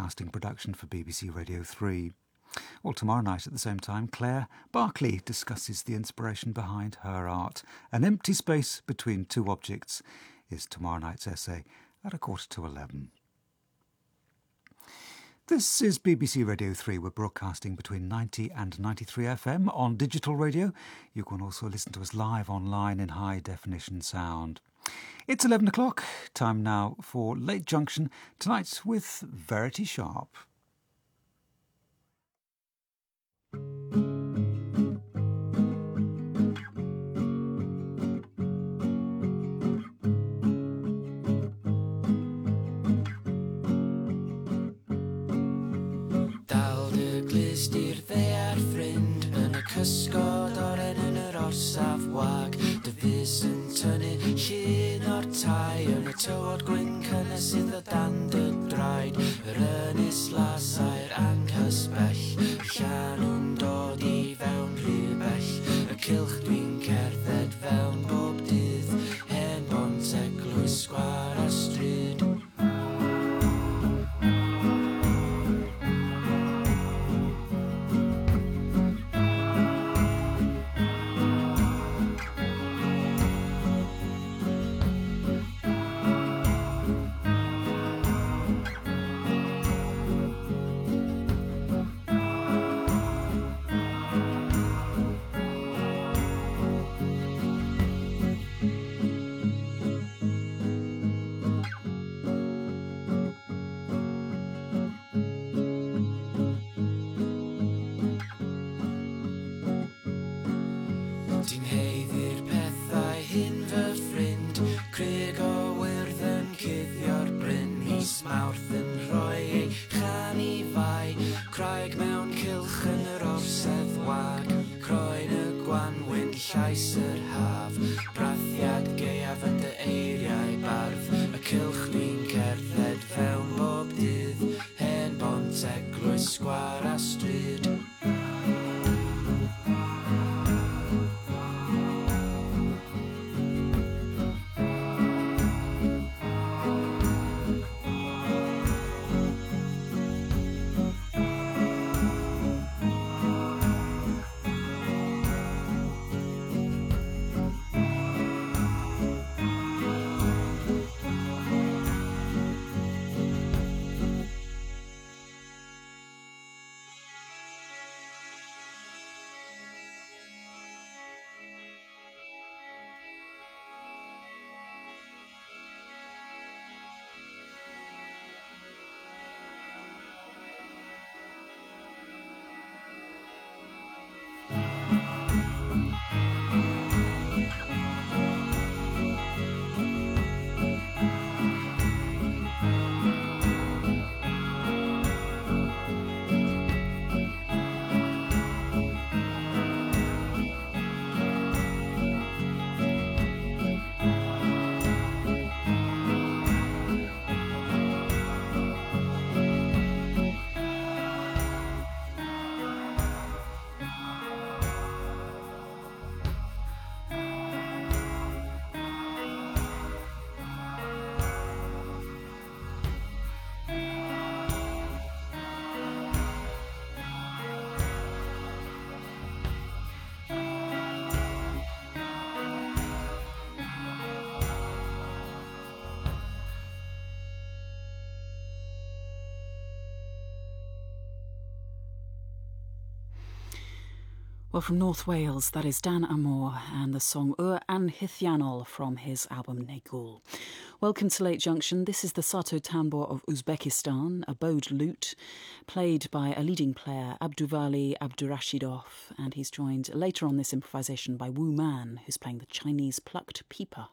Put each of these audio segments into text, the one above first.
broadcasting production for BBC Radio 3. Well, tomorrow night at the same time, Claire Barkley discusses the inspiration behind her art. An empty space between two objects is tomorrow night's essay at 11:15. This is BBC Radio 3. We're broadcasting between 90 and 93 FM on digital radio. You can also listen to us live online in high definition sound. It's 11 o'clock, time now for Late Junction, tonight with Verity Sharp. Cysgod oren yn yr orsaf wag dy fus yn tynnu llun o'r tai yn y tywod gwyn cynnes sydd o dan dy draed yr ynys lasau'r anghysbell llanw'n dod i fewn rhy bell y cylch dwi'n cerdded fewn bob dydd hen bont eglwys sgwar a stryd. Well, from North Wales, that is Dan Amor and the song Ur Anhithianol from his album Negul. Welcome to Late Junction. This is the Sato Tanbur of Uzbekistan, a bowed lute, played by a leading player, Abduvali Abdurashidov, and he's joined later on this improvisation by Wu Man, who's playing the Chinese plucked pipa.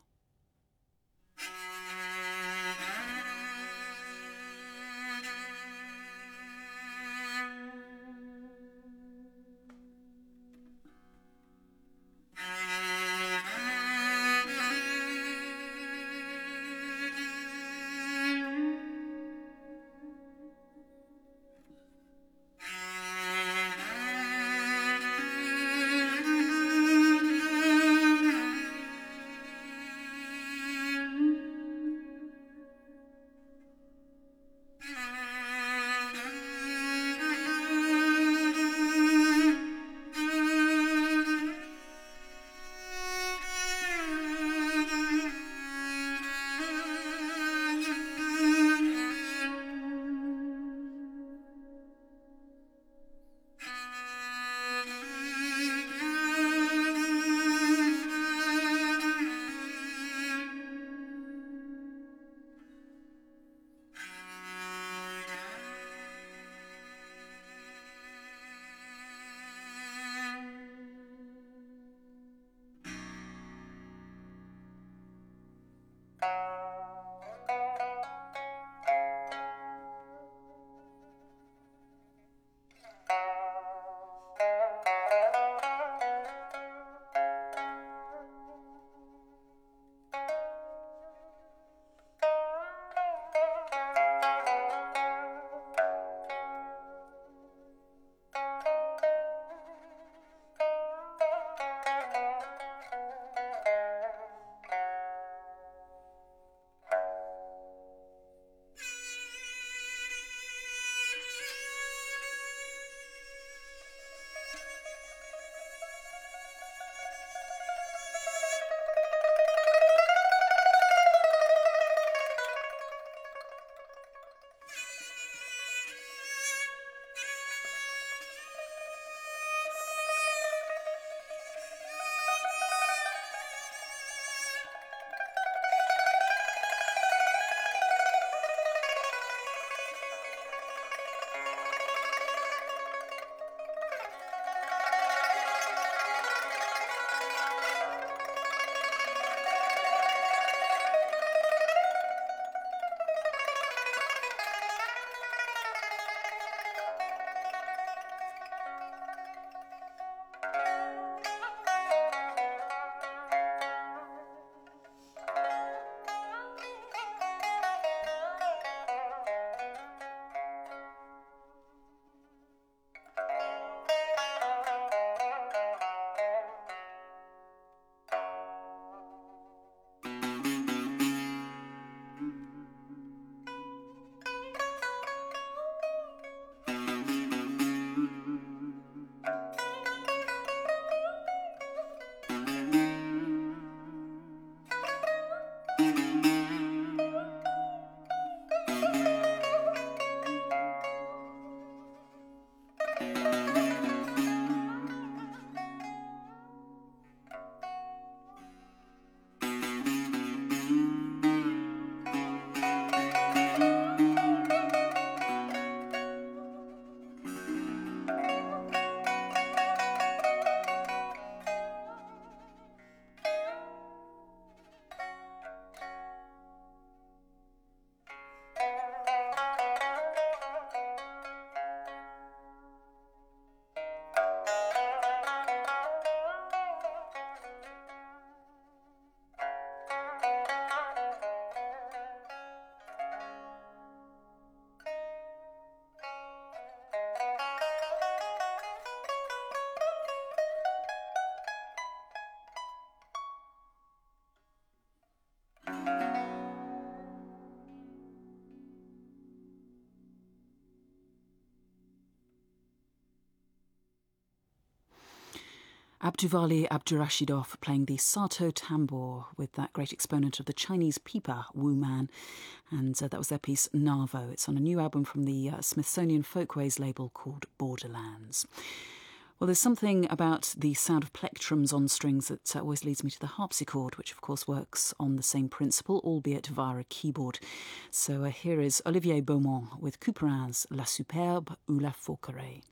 Abduvali Abdurashidov playing the Sato tambour with that great exponent of the Chinese pipa, Wu Man, and that was their piece Navo. It's on a new album from the Smithsonian Folkways label called Borderlands. Well, there's something about the sound of plectrums on strings that always leads me to the harpsichord, which of course works on the same principle, albeit via a keyboard. So here is Olivier Beaumont with Couperin's La Superbe ou La Fauquerie.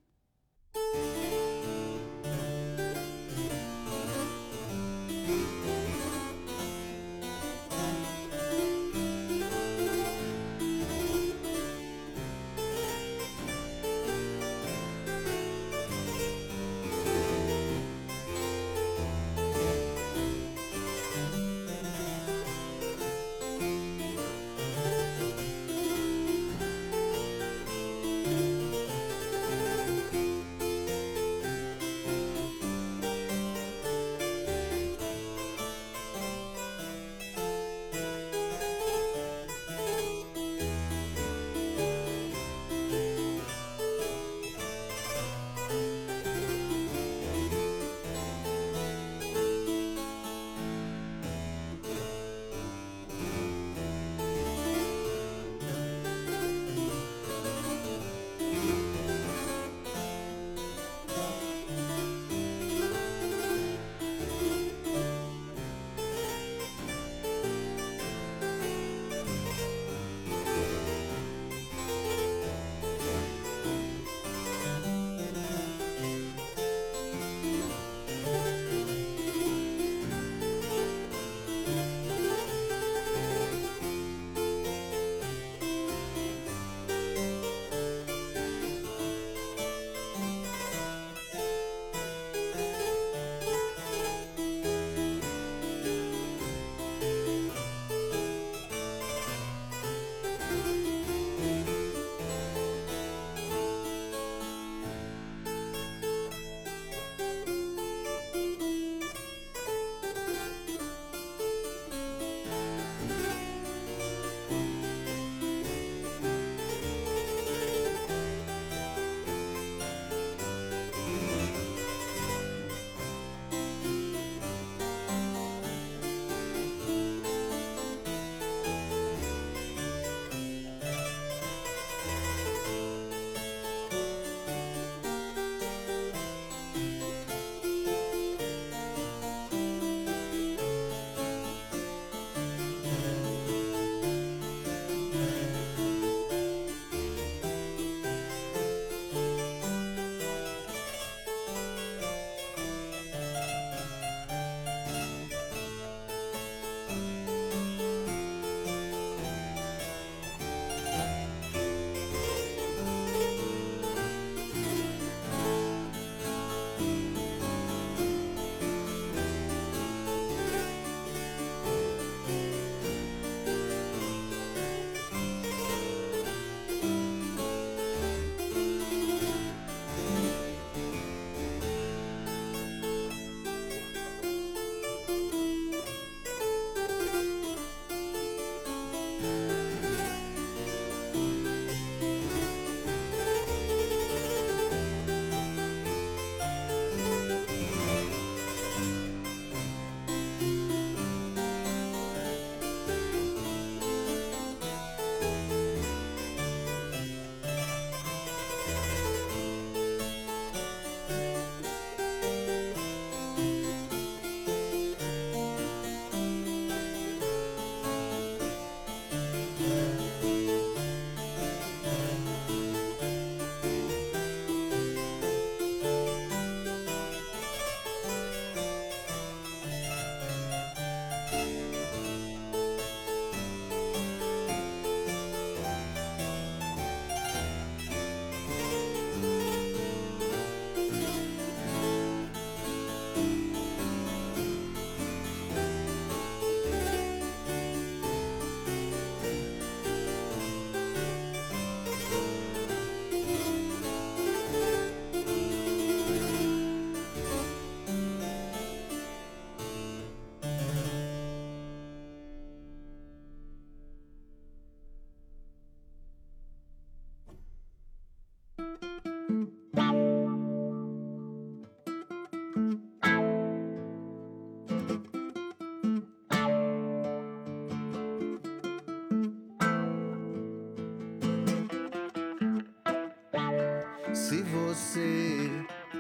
Se você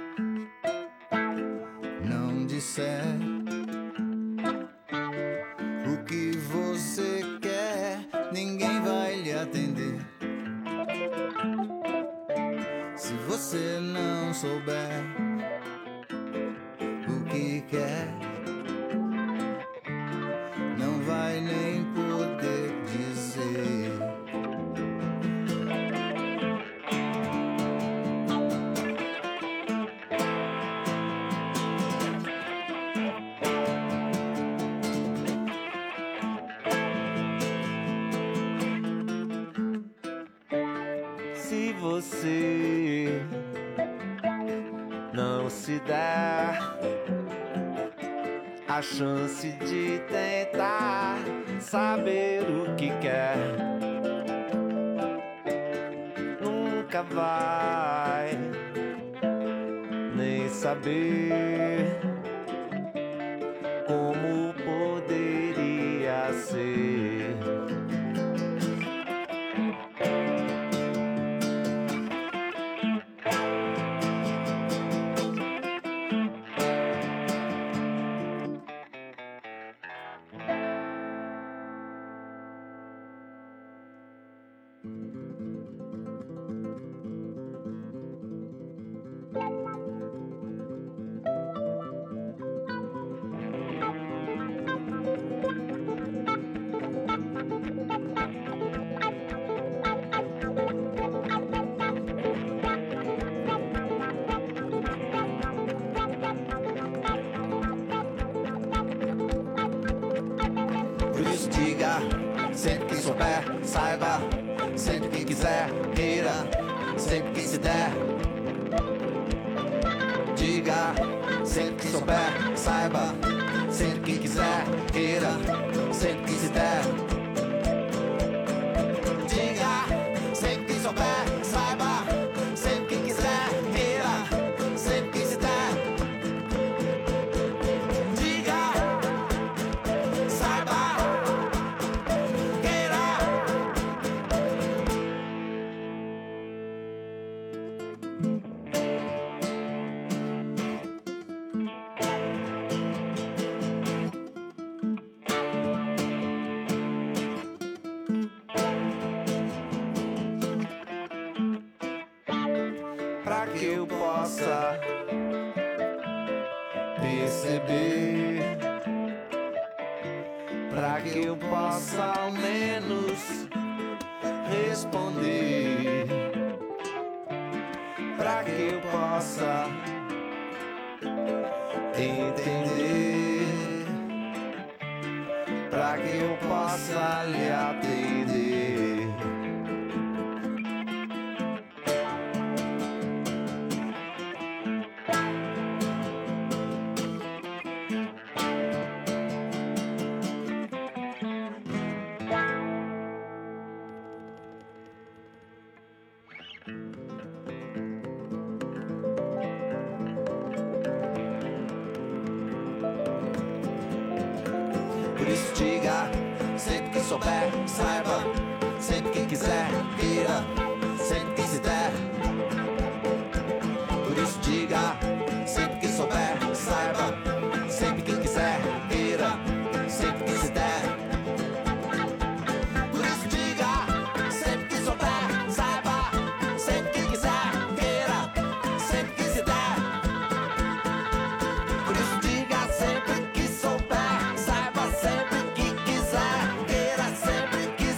não disser o que você quer, ninguém vai lhe atender. Se você não souber o que quer, não vai nem poder dizer. Se você não se der a chance de tentar saber o que quer, nunca vai nem saber como poderia ser. Sempre que souber, saiba. Sempre que quiser, queira. Sempre que se der, diga. Sempre que souber, saiba. Sempre que quiser, queira. Sempre que se der, diga. Sempre que souber, saiba. Sempre que quiser, queira. Sempre que se der, diga. Saiba. Pra que eu possa perceber, pra que eu possa ao menos responder, pra que eu possa entender, pra que eu possa lhe atender. Por isso diga, sempre que souber, saiba. Sempre que quiser, queira. Sempre que se der. Por isso diga, sempre que souber, saiba. Sempre que quiser, queira. Sempre que se der. Por isso diga, sempre que souber, saiba. Sempre que quiser, queira. Sempre que se der. Por isso diga, sempre que souber, saiba. Sempre que quiser, queira. Sempre que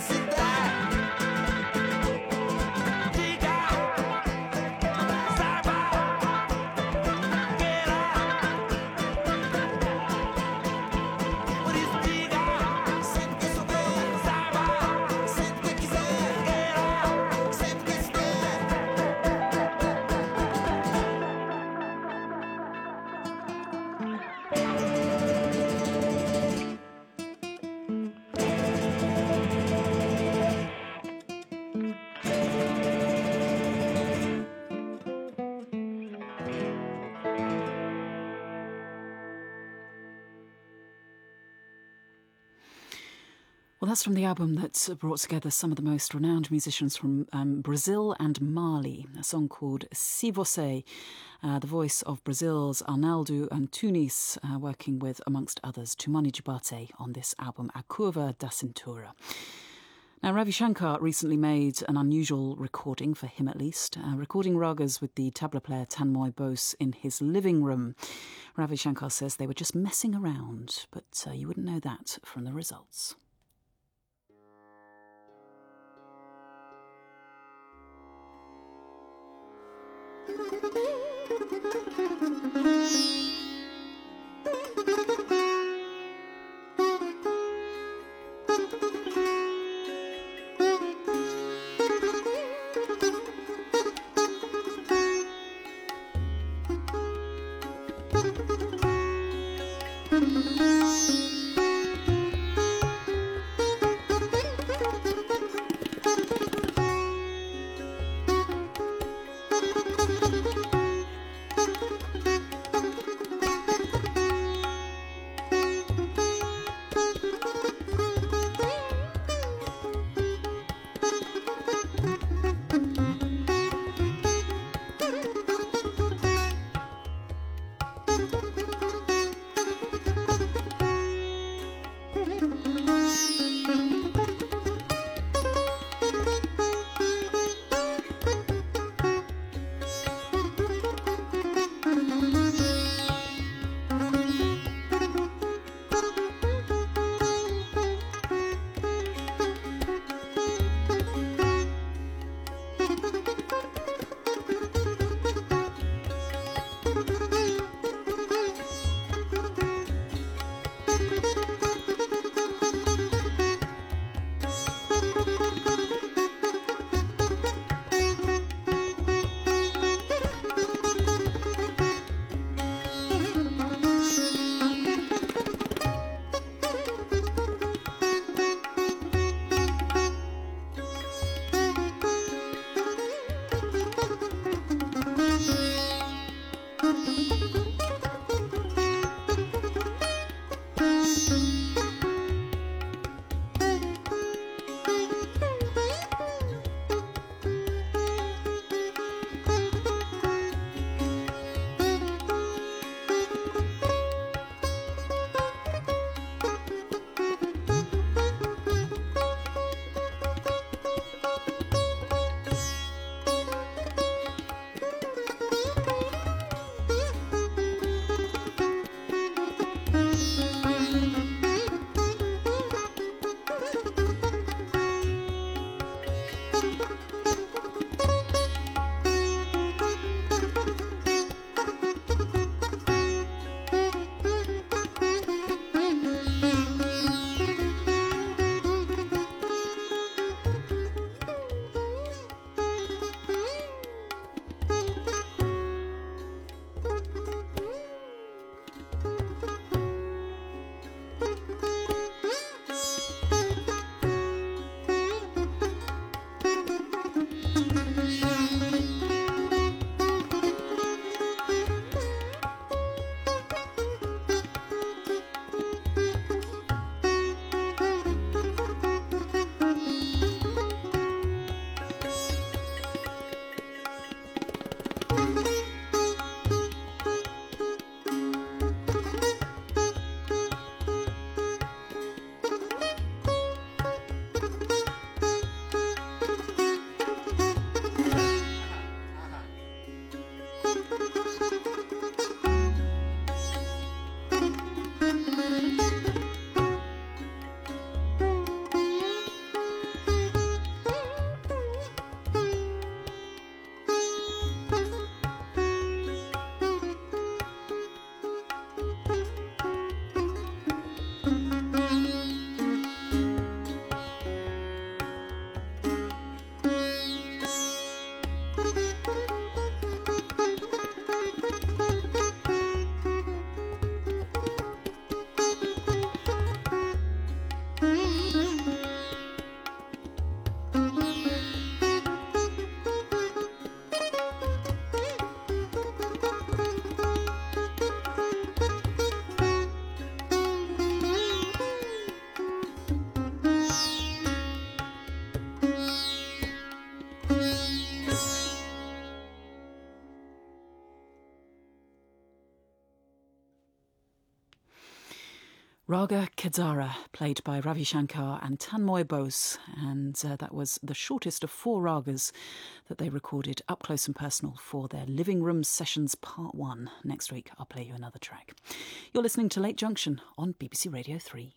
that's from the album that brought together some of the most renowned musicians from Brazil and Mali, a song called Si Você, the voice of Brazil's Arnaldo Antunes, working with, amongst others, Tumani Jubate on this album, A Curva da Cintura. Now, Ravi Shankar recently made an unusual recording, for him at least, recording ragas with the tabla player Tanmoy Bose in his living room. Ravi Shankar says they were just messing around, but you wouldn't know that from the results. Raga Kedara, played by Ravi Shankar and Tanmoy Bose, and that was the shortest of 4 ragas that they recorded up close and personal for their Living Room Sessions Part 1. Next week I'll play you another track. You're listening to Late Junction on BBC Radio 3.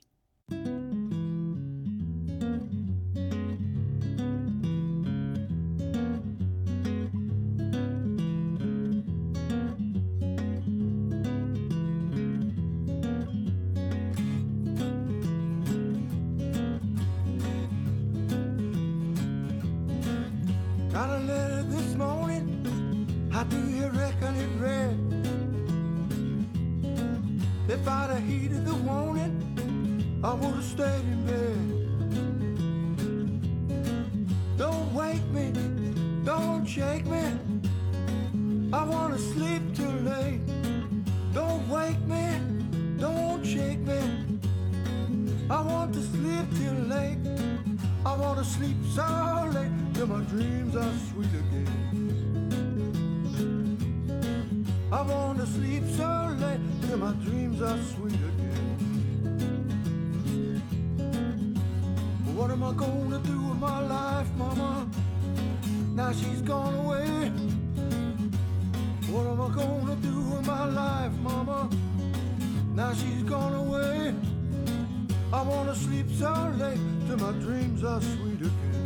Got a letter this morning, how do you reckon it read? If I'd have heeded the warning, I would have stayed in bed. Don't wake me, don't shake me, I wanna sleep too late. Don't wake me, don't shake me, I want to sleep till late. I want to sleep so late till my dreams are sweet again. I want to sleep so late till my dreams are sweet again. What am I gonna do with my life, mama? Now she's gone away. What am I gonna do with my life, mama? Now she's gone away. I wanna sleep so late till my dreams are sweet again.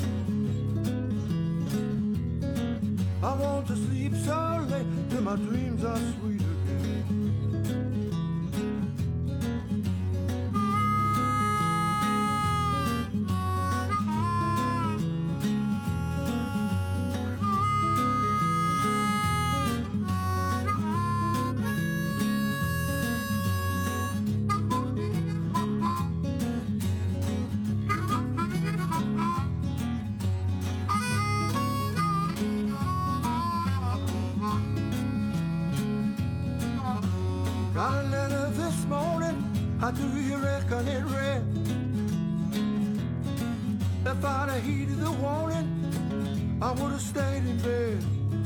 I want to sleep so late till my dreams are sweet again. Got a letter this morning, how do you reckon it read? If I'd have heeded the warning, I would have stayed in bed.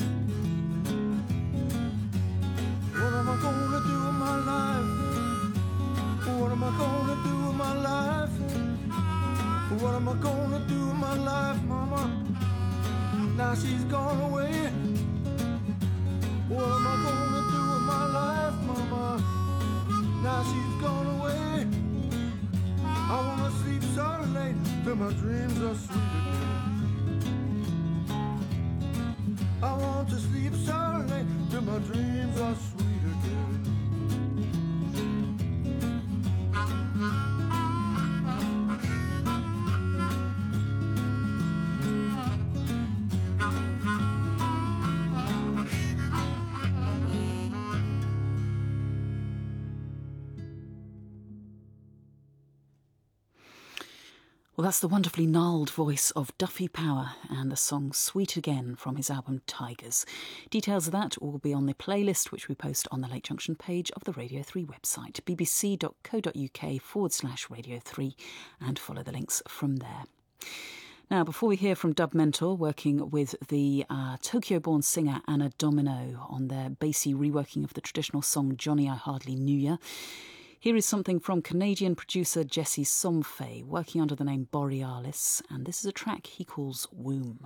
What am I gonna do with my life? What am I gonna do with my life? What am I gonna do with my life, mama? Now she's gone away. What am I gonna do with my life, mama? Now she's gone away. I wanna sleep so late till my dreams are sweet again. I want to sleep so late till my dreams are sweet again. Well, that's the wonderfully gnarled voice of Duffy Power and the song Sweet Again from his album Tigers. Details of that will be on the playlist which we post on the Late Junction page of the Radio 3 website, bbc.co.uk/Radio 3, and follow the links from there. Now, before we hear from Dub Mentor working with the Tokyo-born singer Anna Domino on their bassy reworking of the traditional song Johnny I Hardly Knew Ya, here is something from Canadian producer Jesse Somfay, working under the name Borealis, and this is a track he calls Womb.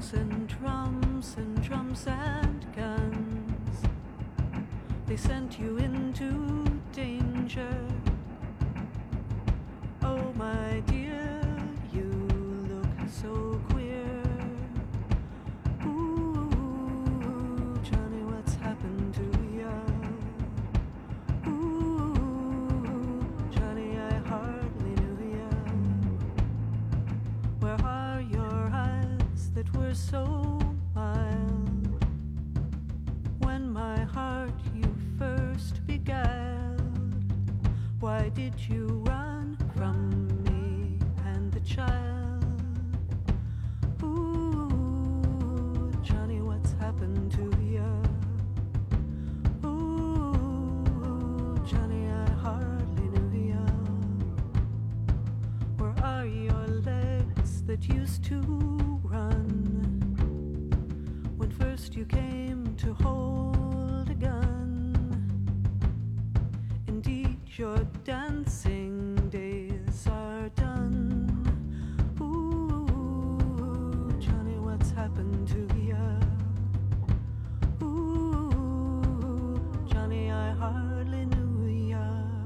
songs and drums and guns. They sent you into danger. Oh my dear, you look so queer. Ooh, Johnny, what's happened to ya? Ooh, Johnny, I hardly knew ya. Where are your eyes that were so mild when my heart you first beguiled? Why did you run from me and the child? Ooh, Johnny, what's happened to ya? Ooh, Johnny, I hardly knew ya. Where are your legs that used to run when first you came to hold a gun? Indeed, your dancing days are done. Ooh, Johnny, what's happened to ya? Ooh, Johnny, I hardly knew ya.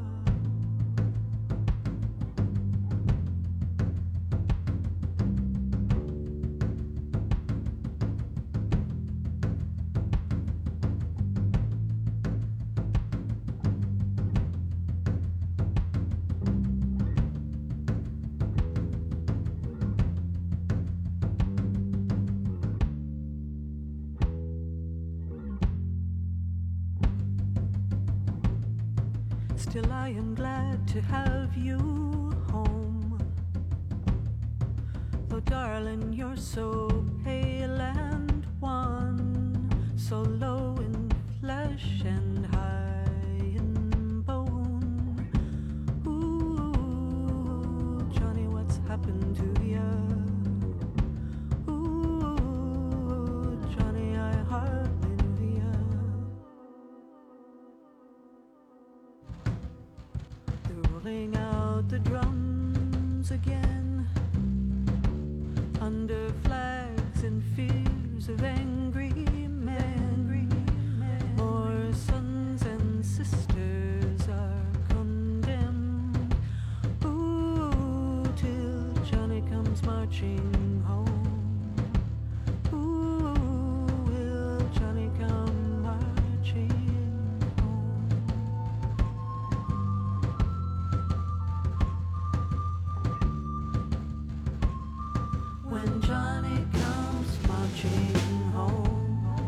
Still I am glad to have you home. Though darling, you're so pale and wan, so low in flesh and high in bone. Ooh, Johnny, what's happened to ya? Ooh, Johnny, I hardly knew ya. They're rolling out the drums again, under flags and fears of angry men. More sons and sisters are condemned. Ooh, till Johnny comes marching home. Ooh, will Johnny come marching home? When Johnny comes marching home.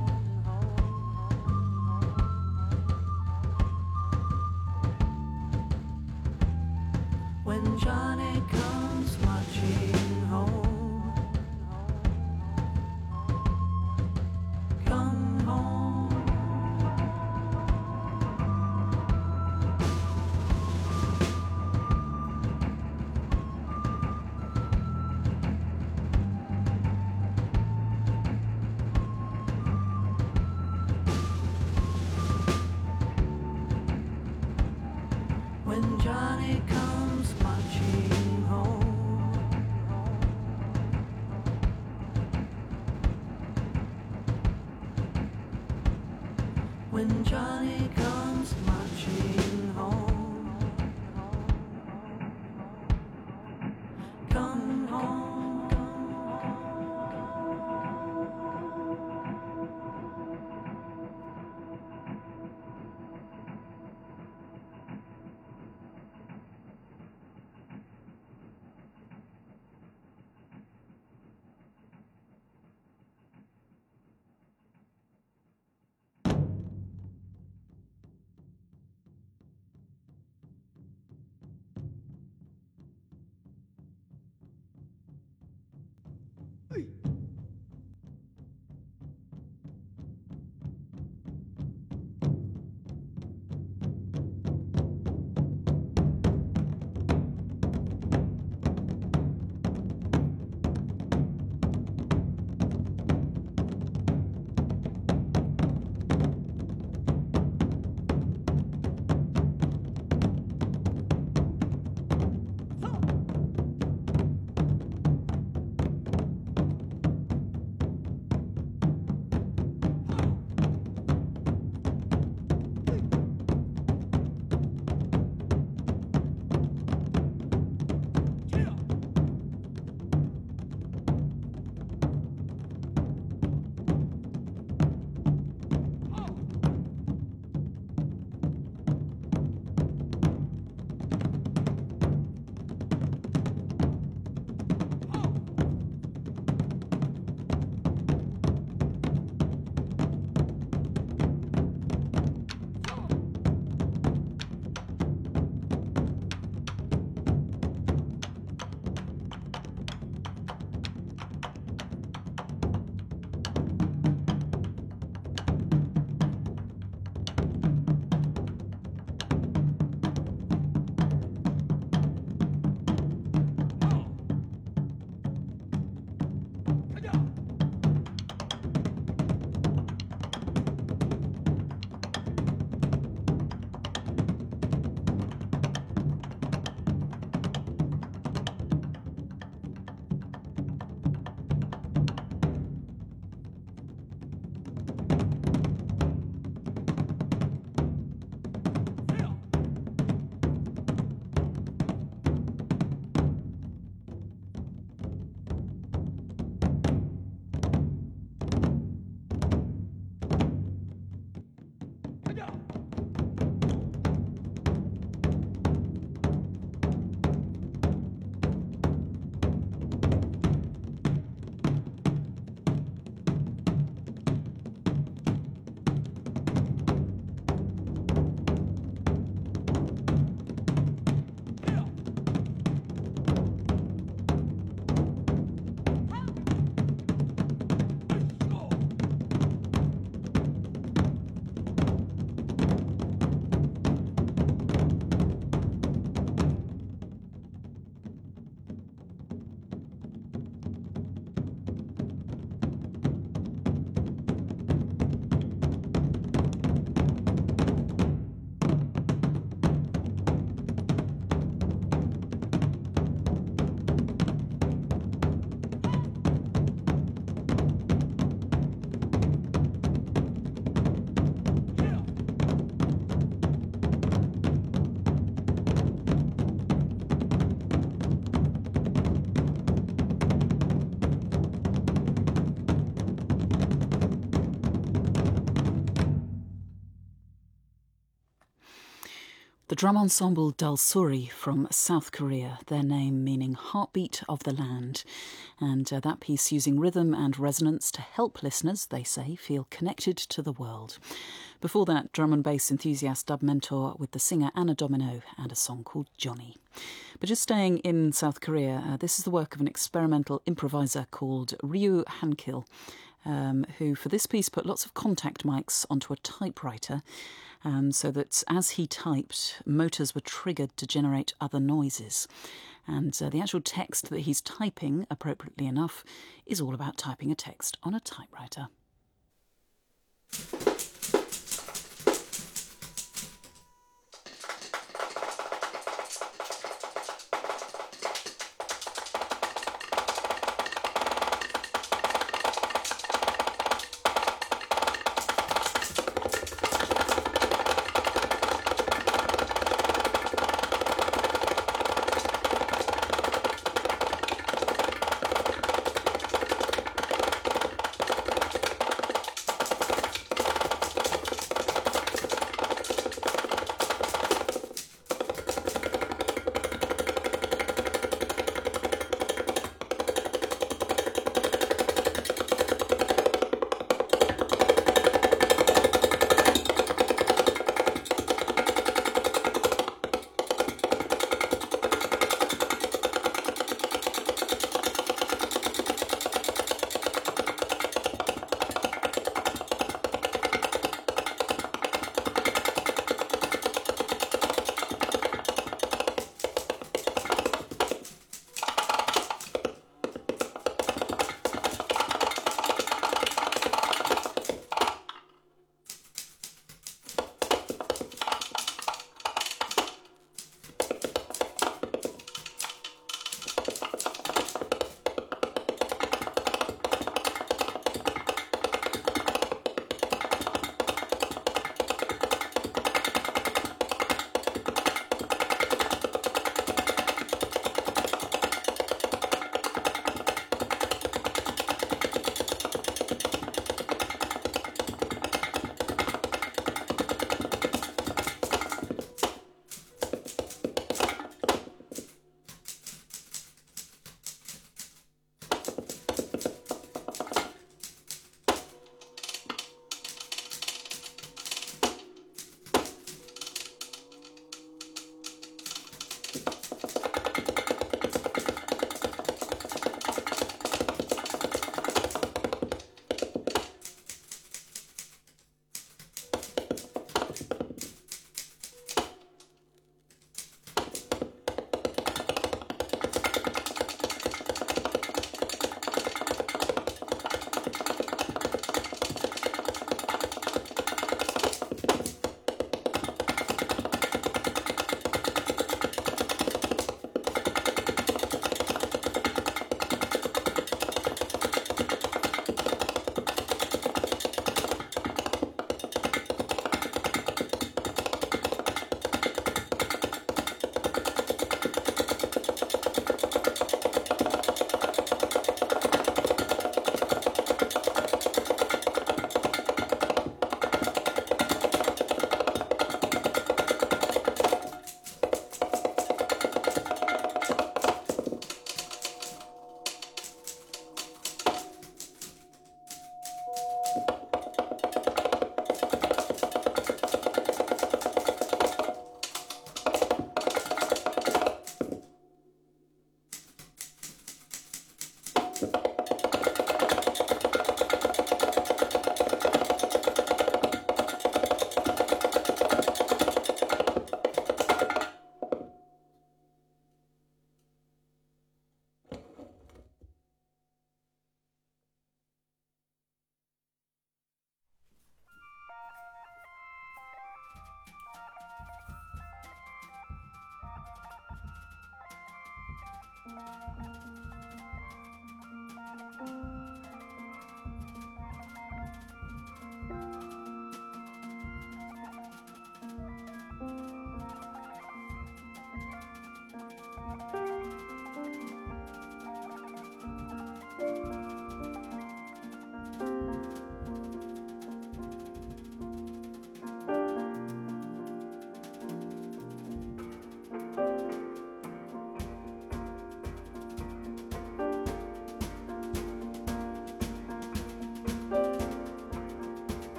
The drum ensemble Dalsuri from South Korea, their name meaning heartbeat of the land. And that piece using rhythm and resonance to help listeners, they say, feel connected to the world. Before that, drum and bass enthusiast Dub Mentor with the singer Anna Domino and a song called Johnny. But just staying in South Korea, this is the work of an experimental improviser called Ryu Hankil, who for this piece put lots of contact mics onto a typewriter so that as he typed, motors were triggered to generate other noises. And the actual text that he's typing, appropriately enough, is all about typing a text on a typewriter.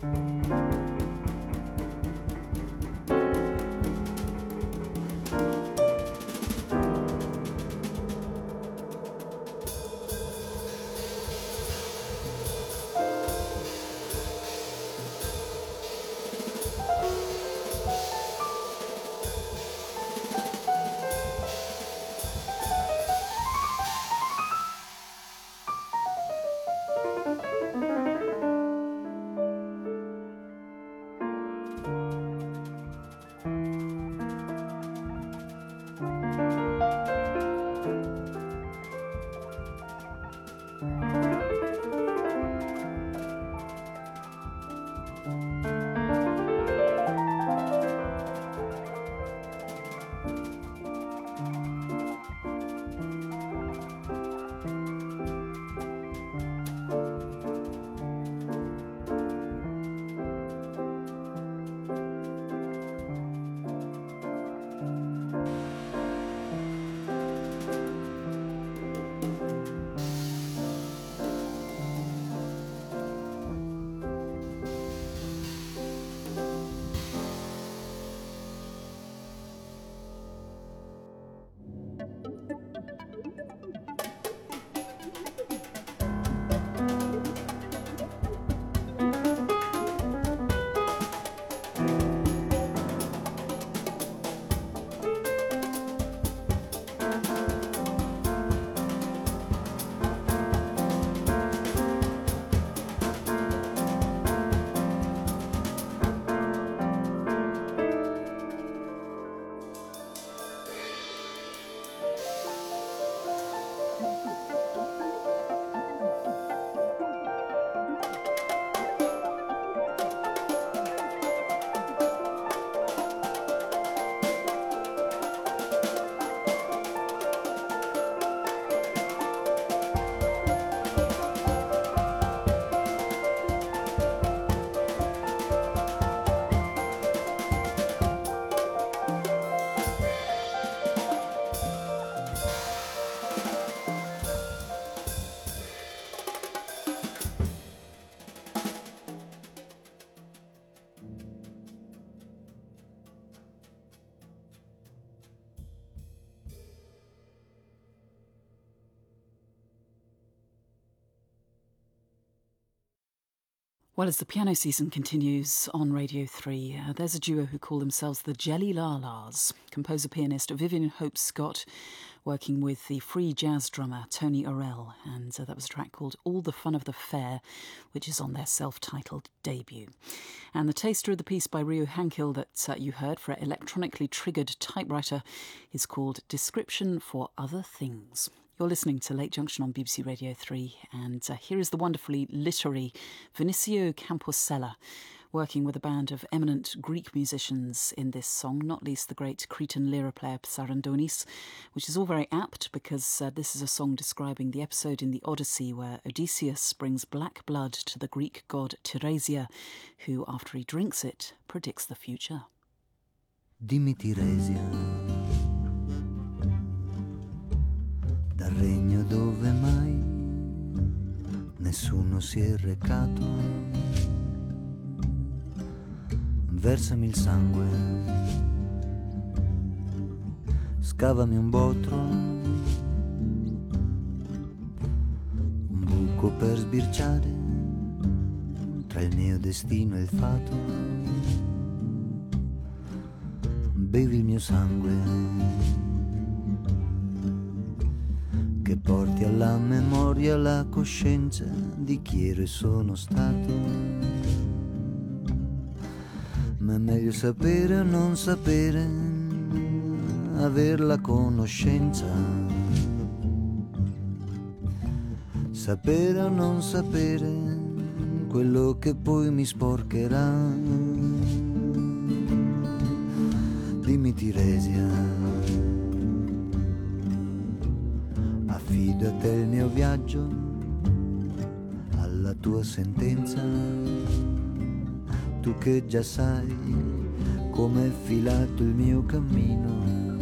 Well, as the piano season continues on Radio 3, there's a duo who call themselves the Jelly La-Las. Composer-pianist Vivian Hope Scott working with the free jazz drummer Tony Orell, and that was a track called All the Fun of the Fair, which is on their self-titled debut. And the taster of the piece by Rio Hankill that you heard for electronically triggered typewriter is called Description for Other Things. You're listening to Late Junction on BBC Radio 3, and here is the wonderfully literary Vinicio Camposella, working with a band of eminent Greek musicians in this song, not least the great Cretan lyra player Psarandonis, which is all very apt because this is a song describing the episode in the Odyssey where Odysseus brings black blood to the Greek god Tiresia, who, after he drinks it, predicts the future. Dimmi Tiresia, dal regno dove mai nessuno si è recato, versami il sangue, scavami un botro, un buco per sbirciare tra il mio destino e il fato, bevi il mio sangue, che porti alla memoria la coscienza di chi ero e sono stato. Ma è meglio sapere o non sapere, aver la conoscenza. Sapere o non sapere, quello che poi mi sporcherà. Dimmi Tiresia, affido a te il mio viaggio, alla tua sentenza, tu che già sai come è filato il mio cammino.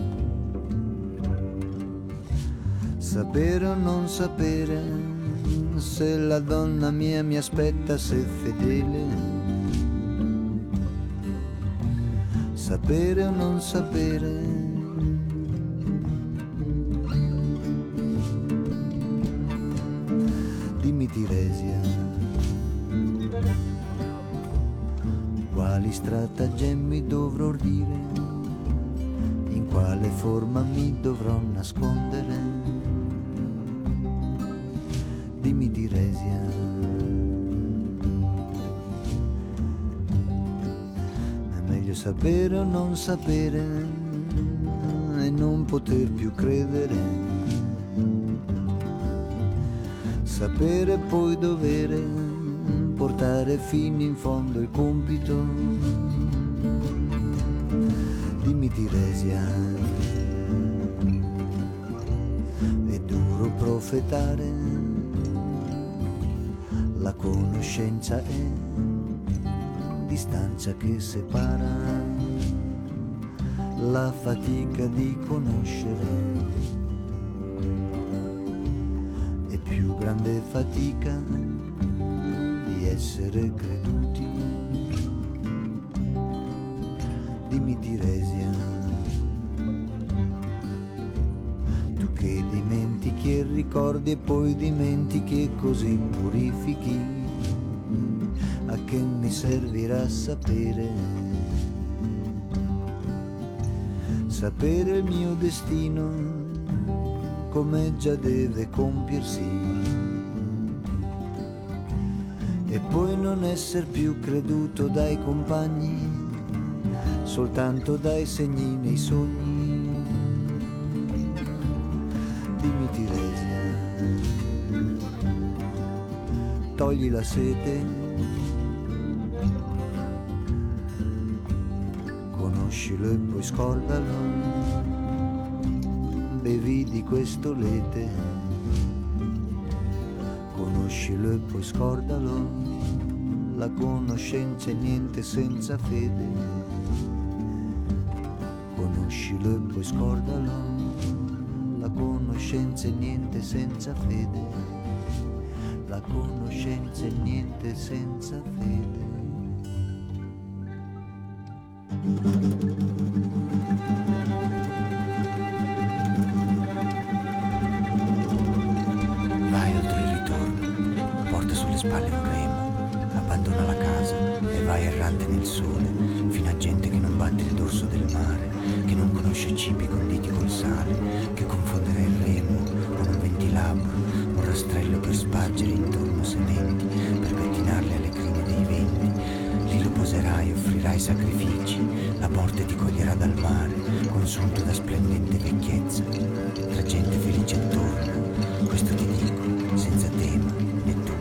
Sapere o non sapere, se la donna mia mi aspetta, se è fedele, sapere o non sapere. Dimmi Tiresia, quali stratagemmi dovrò dire, in quale forma mi dovrò nascondere. Dimmi Tiresia, è meglio sapere o non sapere e non poter più credere. Sapere poi dovere portare fino in fondo il compito. Dimmi Tiresia, è duro profetare, la conoscenza è distanza che separa, la fatica di conoscere. Più grande fatica di essere creduti. Dimmi Tiresia, tu che dimentichi e ricordi e poi dimentichi e così purifichi, a che mi servirà sapere? Sapere il mio destino come già deve compiersi, e poi non esser più creduto dai compagni, soltanto dai segni nei sogni. Dimmi Tiresia, togli la sete, conoscilo e poi scordalo, bevi di questo lete, conoscilo e poi scordalo, la conoscenza è niente senza fede, conoscilo e poi scordalo, la conoscenza è niente senza fede, la conoscenza è niente senza fede. Spalle un remo, abbandona la casa e vai errante nel sole, fino a gente che non batte il dorso del mare, che non conosce cibi conditi col sale, che confonderà il remo con un ventilabro, un rastrello per spargere intorno sementi, per pettinarle alle crine dei venti. Lì lo poserai, offrirai sacrifici, la morte ti coglierà dal mare, consunto da splendente vecchiezza, tra gente felice attorno, questo ti dico, senza tema né dubbio.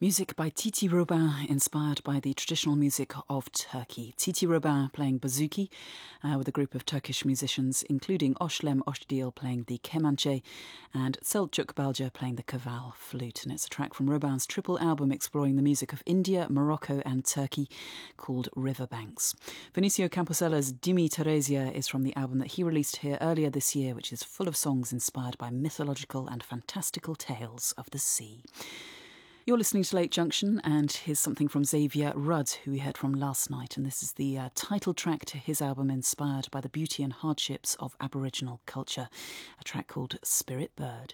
Music by Titi Robin, inspired by the traditional music of Turkey. Titi Robin playing bouzouki with a group of Turkish musicians, including Oshlem Oshdil playing the kemanche and Selçuk Balca playing the kaval flute. And it's a track from Robin's triple album exploring the music of India, Morocco and Turkey called Riverbanks. Vinicio Camposella's Dimi Teresia is from the album that he released here earlier this year, which is full of songs inspired by mythological and fantastical tales of the sea. You're listening to Lake Junction, and here's something from Xavier Rudd, who we heard from last night, and this is the title track to his album inspired by the beauty and hardships of Aboriginal culture, a track called Spirit Bird.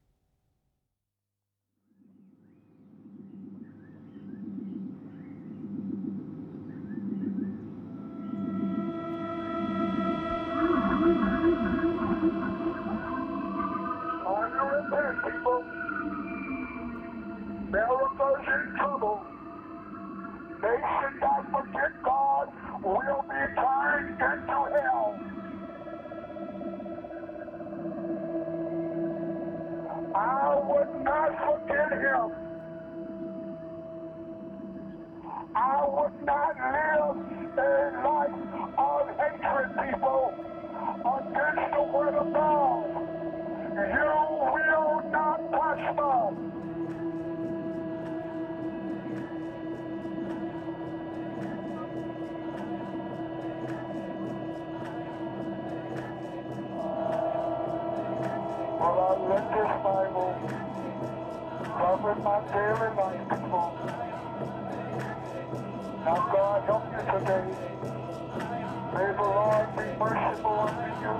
America's in trouble. Nation that forget God will be turned into hell. I would not forget him. I would not live a life of hatred, people, against the word of God. You will not prosper. Let this Bible cover my daily life, people. Now, God, help you today. May the Lord be merciful unto you.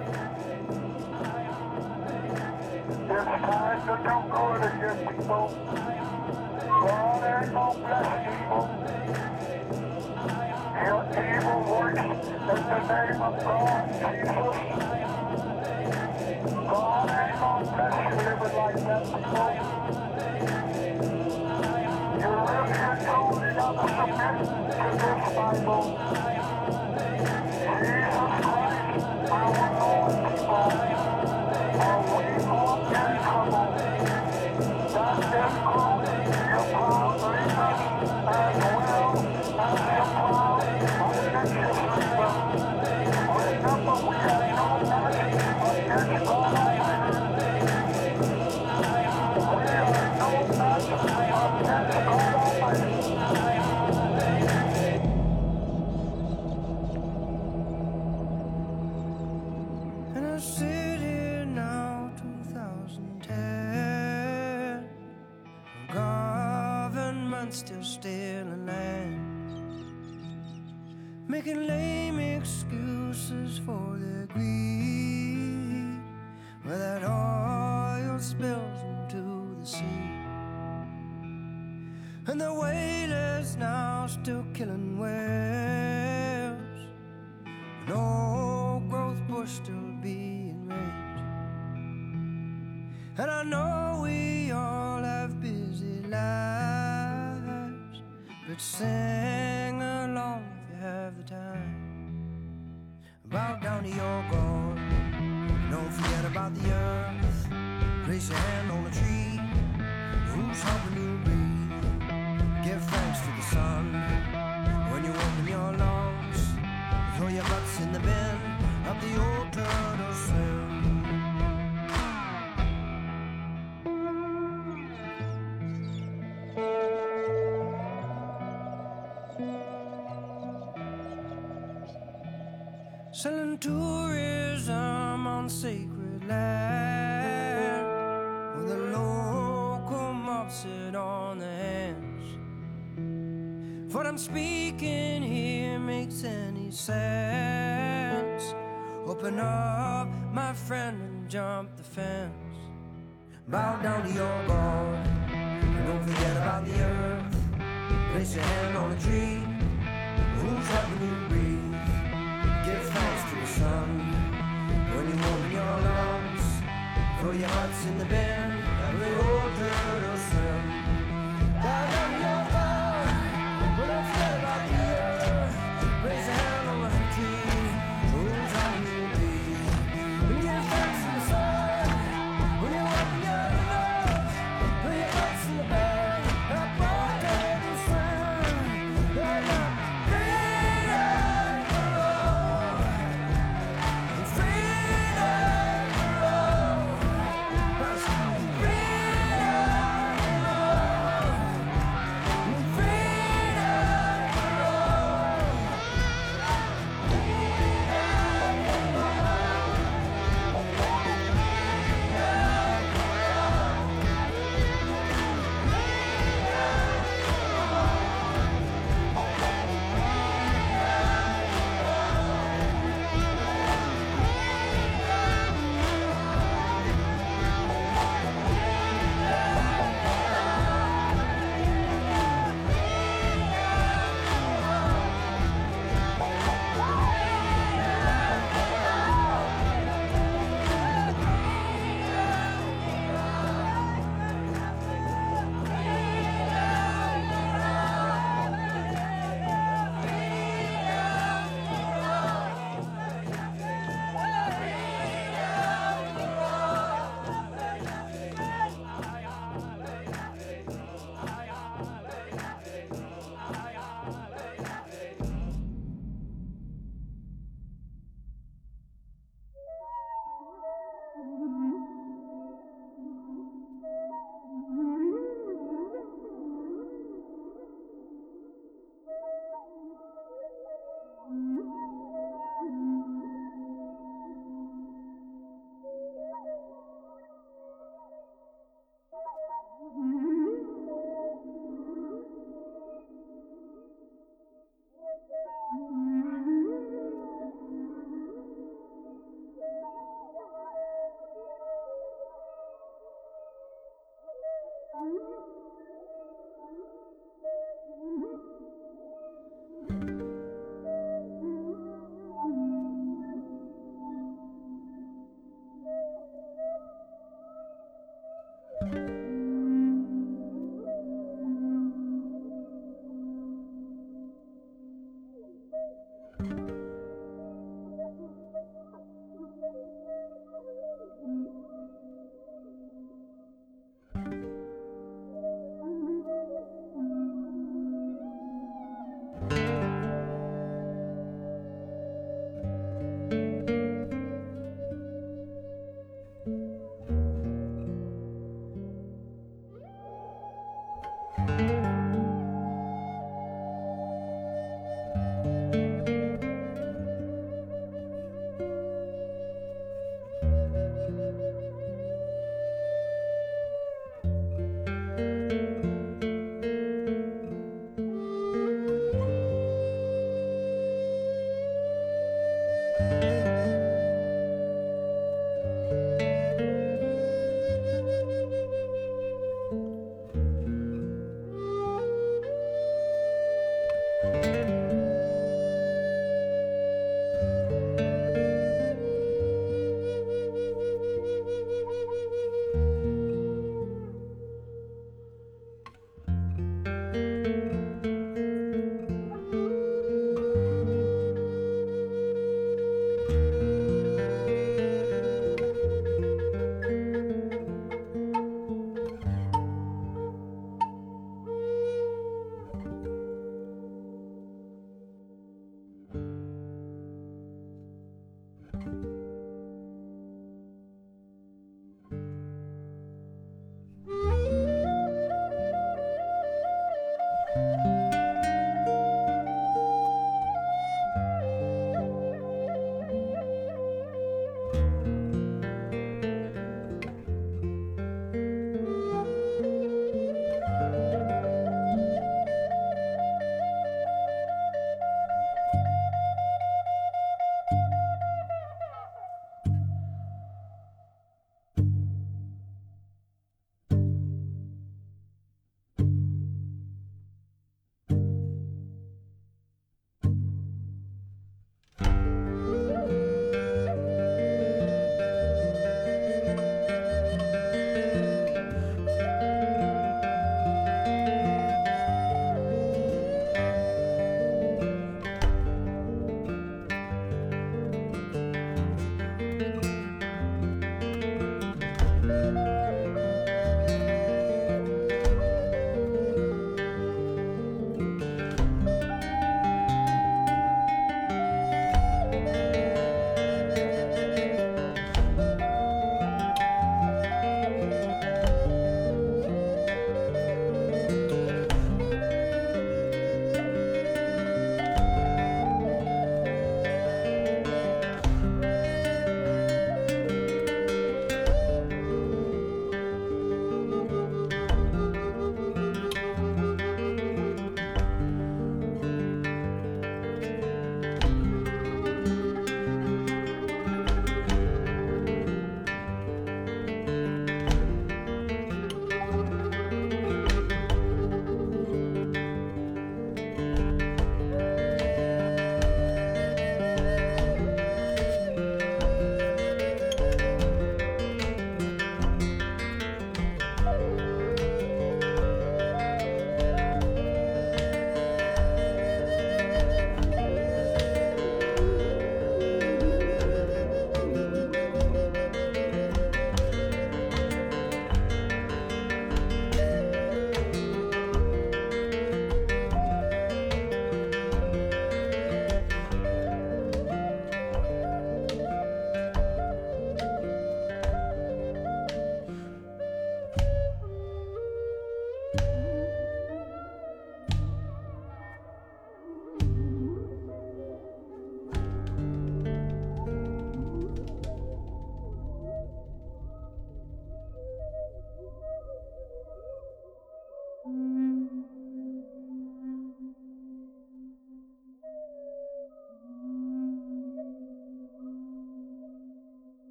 It's time to do good again, people. God ain't gonna bless evil. Your evil works in the name of God, Jesus. God ain't gonna bless you living like that, people. You really and truly gotta submit to this Bible. Jesus Christ, our Lord, people. Are we all in trouble? That is good. Your proud leaders as well as your proud religious leaders. Remember, we have no mercy against God. And I sit here now, 2010. Government still stealing land, making lame excuses for their greed, where that oil spills into the sea. And the whalers now still killing whales, and old growth bush still being raised. And I know we all have busy lives, but sing along if you have the time. Bow down to your God, don't forget about the earth. Place your hand on the tree, who's helping you breathe. Give thanks to the sun when you open your lungs. Throw your butts in the bin of the old turtle swim. Selling tourism on sacred land, where the local mob sit on their hands. If what I'm speaking here makes any sense, open up, my friend, and jump the fence. Bow down to your God, and don't forget about the earth. Place your hand on a tree, who's helping you breathe. Give thanks to the sun when you open your lungs. Throw your butts in the bin, and the old turtle swim. Bow down to your God, but don't forget about the earth. Raise your hand on the tree, who's helping you breathe. And give thanks to the sun when you open your lungs. Throw your butts in the bin,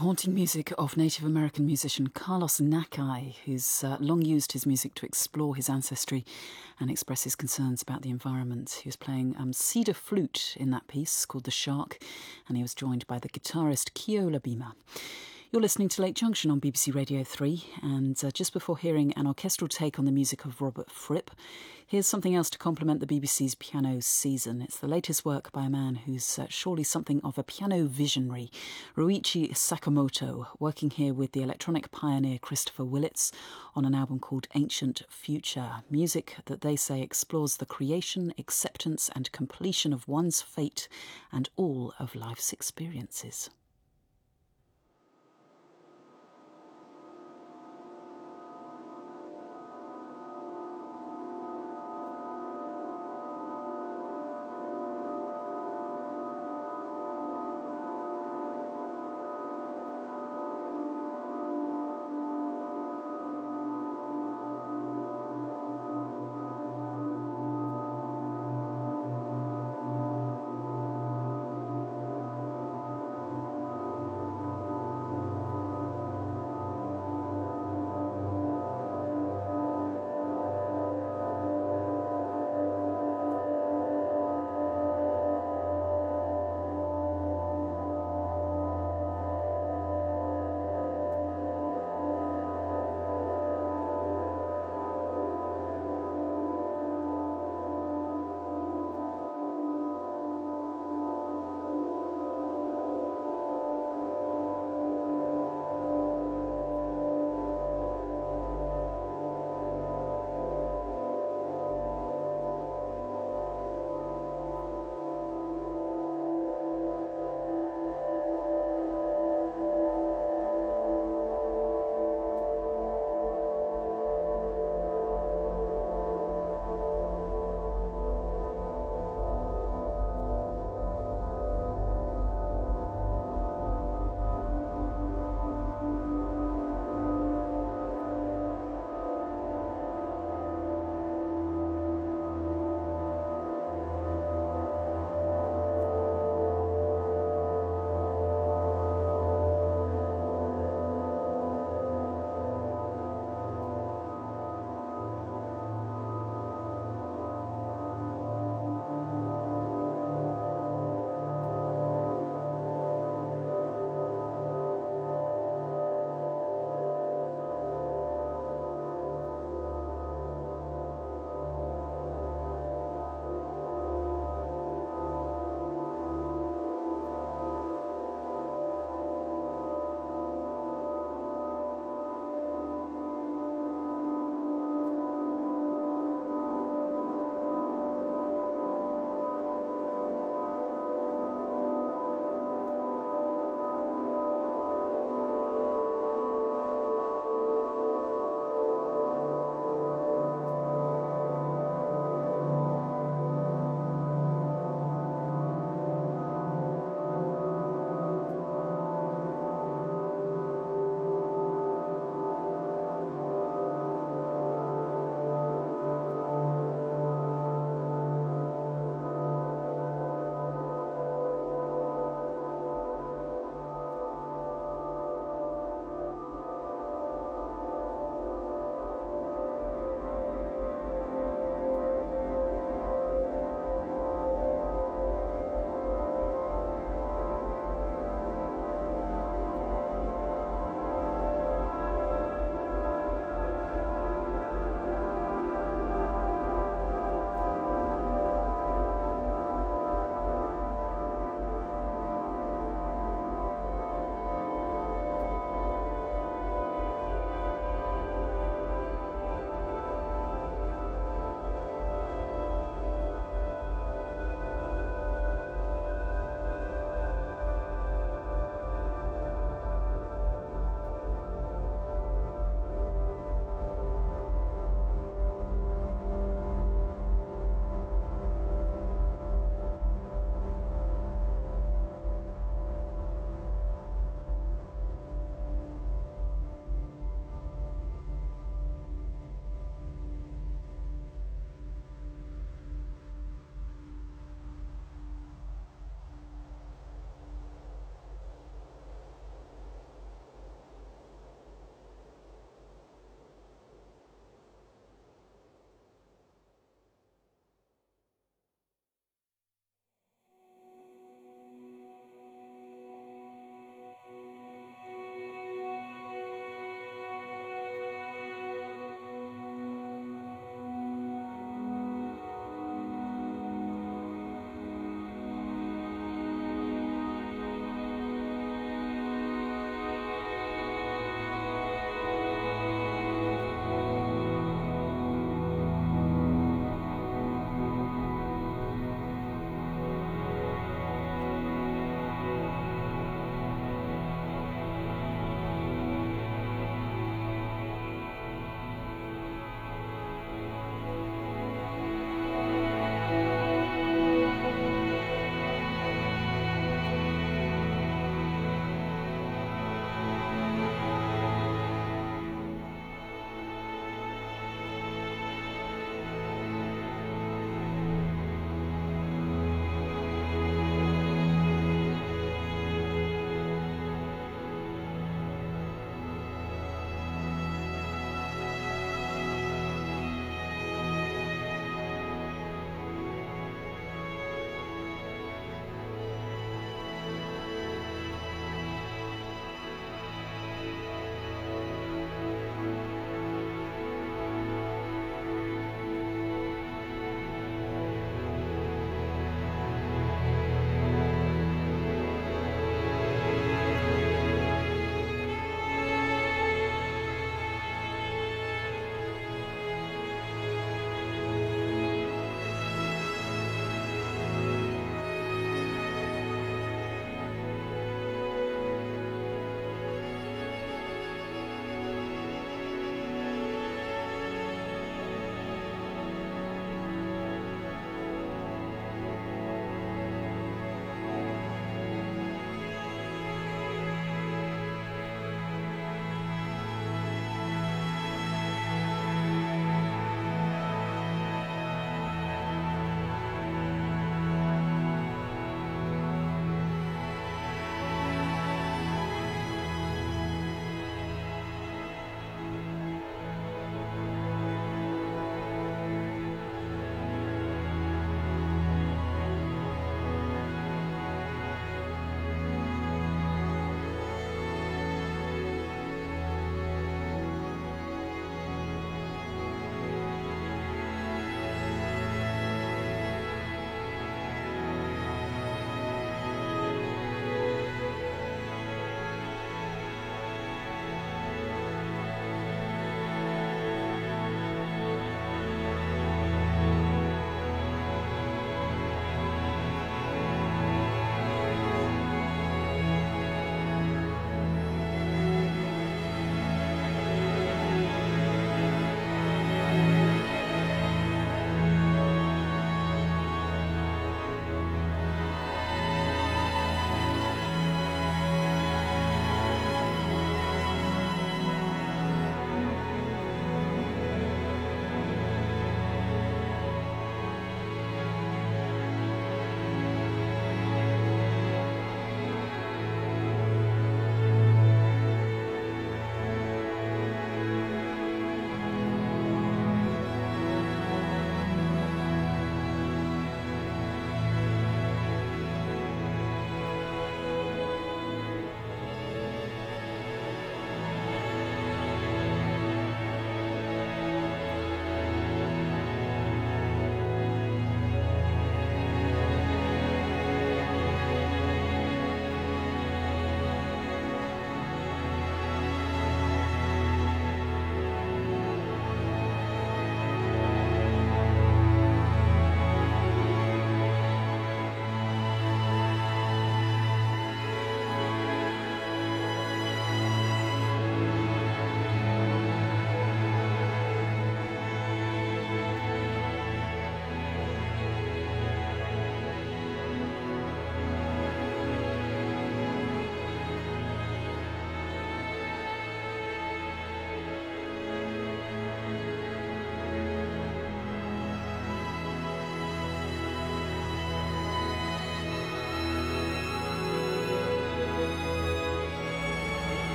haunting music of Native American musician Carlos Nakai, who's long used his music to explore his ancestry and express his concerns about the environment. He was playing cedar flute in that piece called The Shark, and he was joined by the guitarist Kiola Bima. You're listening to Lake Junction on BBC Radio 3, and just before hearing an orchestral take on the music of Robert Fripp, here's something else to complement the BBC's piano season. It's the latest work by a man who's surely something of a piano visionary, Ruichi Sakamoto, working here with the electronic pioneer Christopher Willits on an album called Ancient Future, music that they say explores the creation, acceptance and completion of one's fate and all of life's experiences.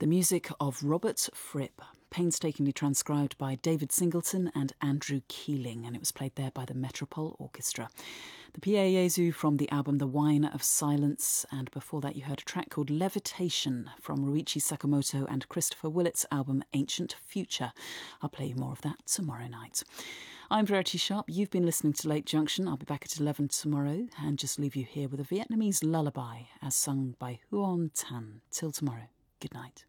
The music of Robert Fripp, painstakingly transcribed by David Singleton and Andrew Keeling, and it was played there by the Metropole Orchestra. The Pie Jesu from the album The Wine of Silence, and before that you heard a track called Levitation from Ruichi Sakamoto and Christopher Willett's album Ancient Future. I'll play you more of that tomorrow night. I'm Verity Sharp. You've been listening to Late Junction. I'll be back at 11 tomorrow and just leave you here with a Vietnamese lullaby as sung by Huon Tan. Till tomorrow, good night.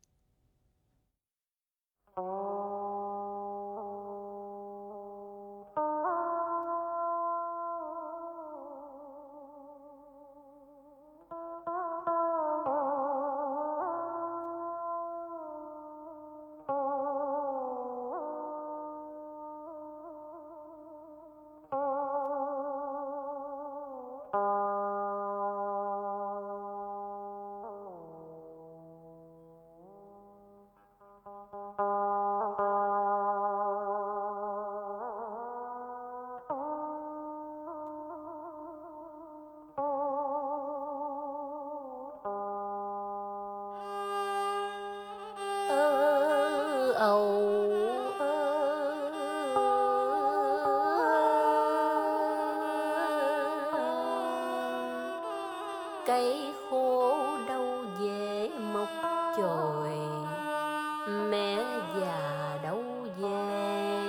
Cây khô đâu dễ mọc chồi, mẹ già đâu dễ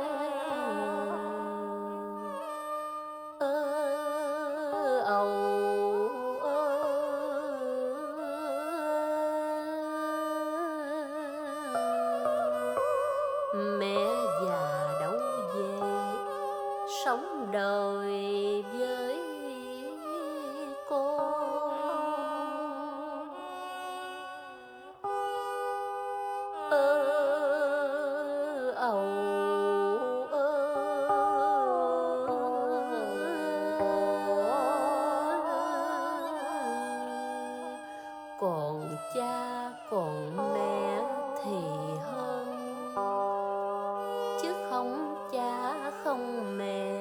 âu mẹ già đâu dễ sống đời với con. Còn cha còn mẹ thì hơn, chứ không cha không mẹ.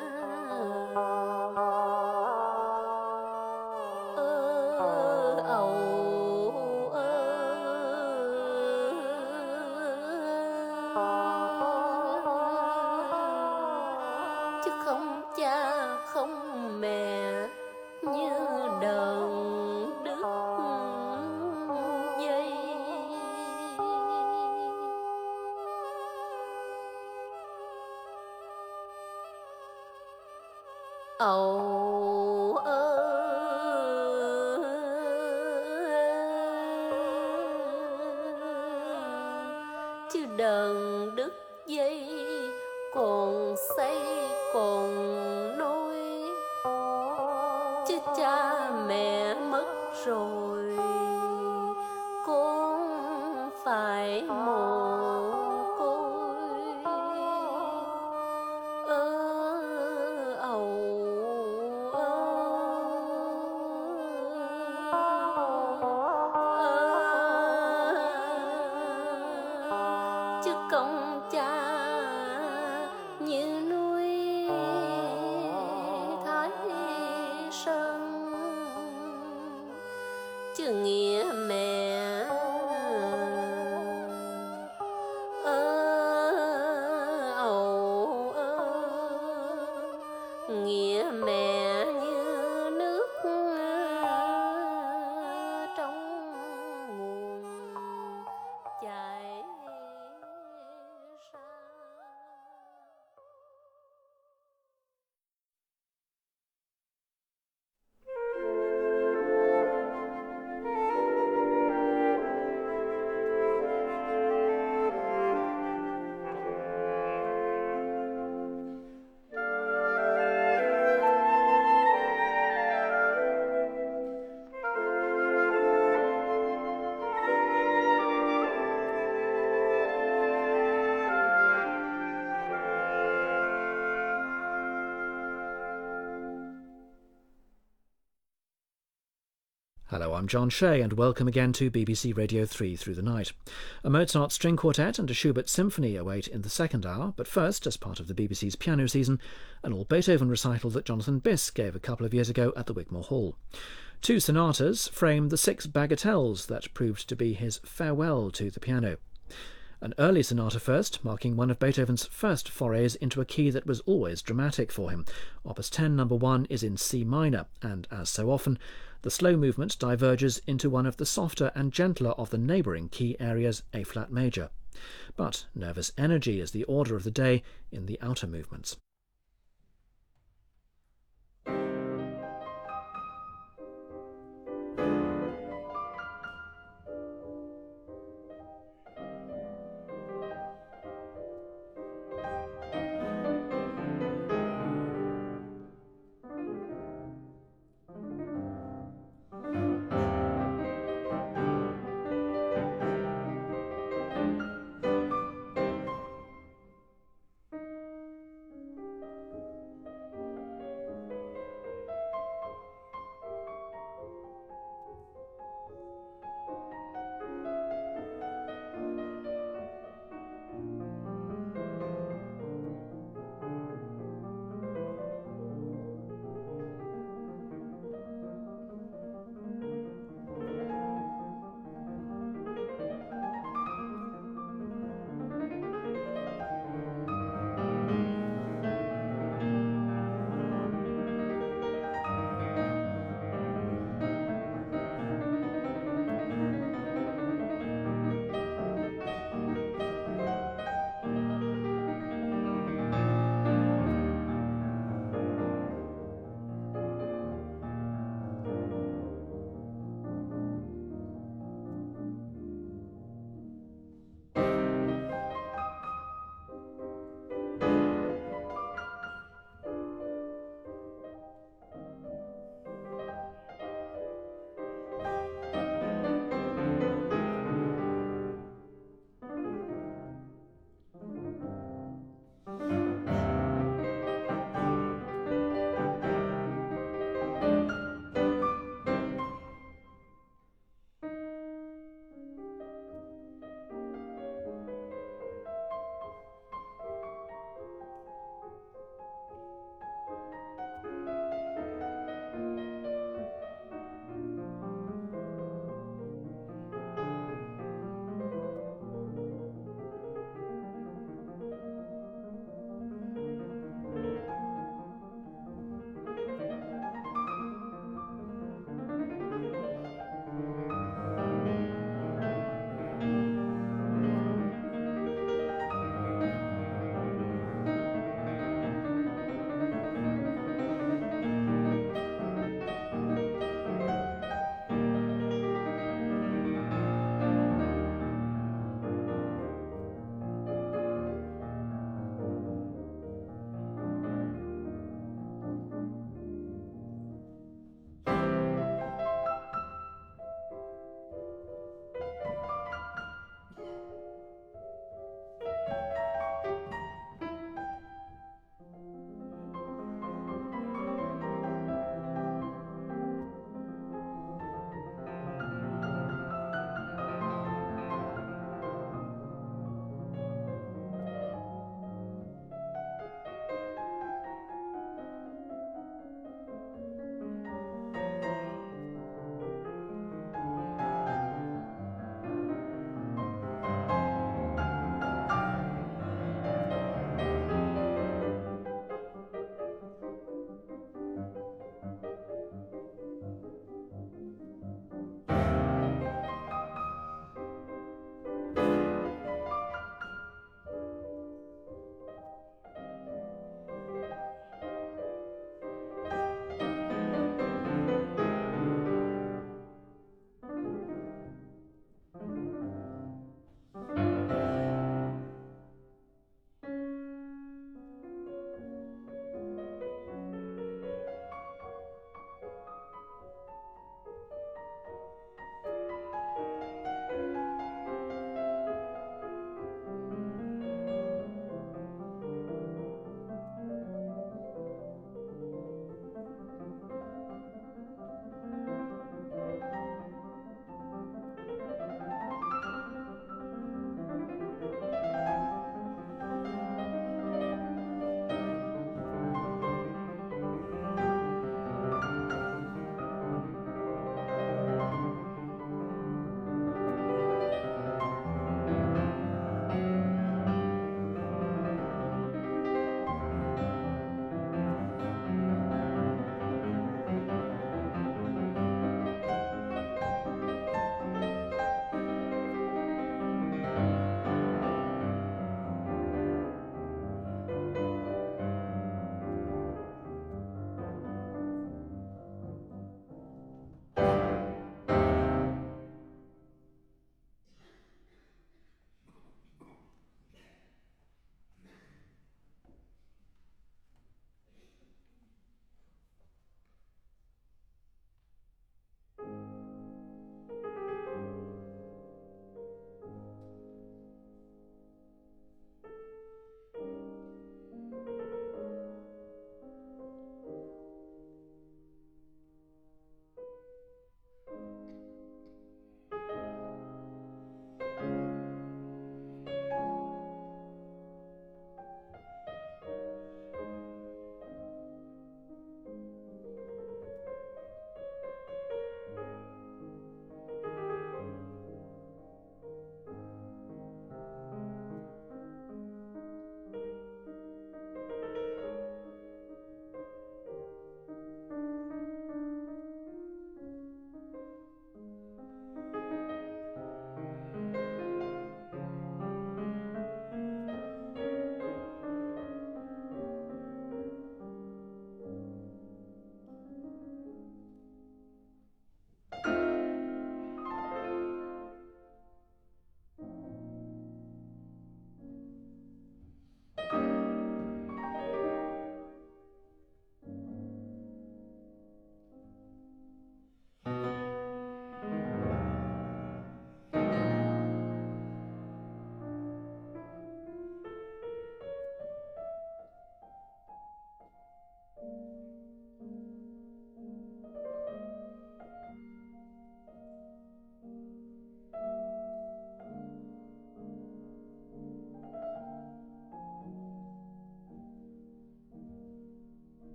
Chứ không cha không mẹ như đờn đứt dây. Chứ đờn đứt dây còn xây còn nối, chứ cha mẹ mất rồi con phải mồ côi. Chứ công cha như núi Thái Sơn, chứ nghĩa mẹ nghĩa mẹ như nước trong nguồn chảy xa. Hello, I'm John Shea, and welcome again to BBC Radio 3 Through the Night. A Mozart string quartet and a Schubert symphony await in the second hour, but first, as part of the BBC's piano season, an all-Beethoven recital that Jonathan Biss gave a couple of years ago at the Wigmore Hall. 2 sonatas frame the 6 bagatelles that proved to be his farewell to the piano. An early sonata first, marking one of Beethoven's first forays into a key that was always dramatic for him. Opus 10 No. 1 is in C minor, and as so often, the slow movement diverges into one of the softer and gentler of the neighbouring key areas, A-flat major. But nervous energy is the order of the day in the outer movements.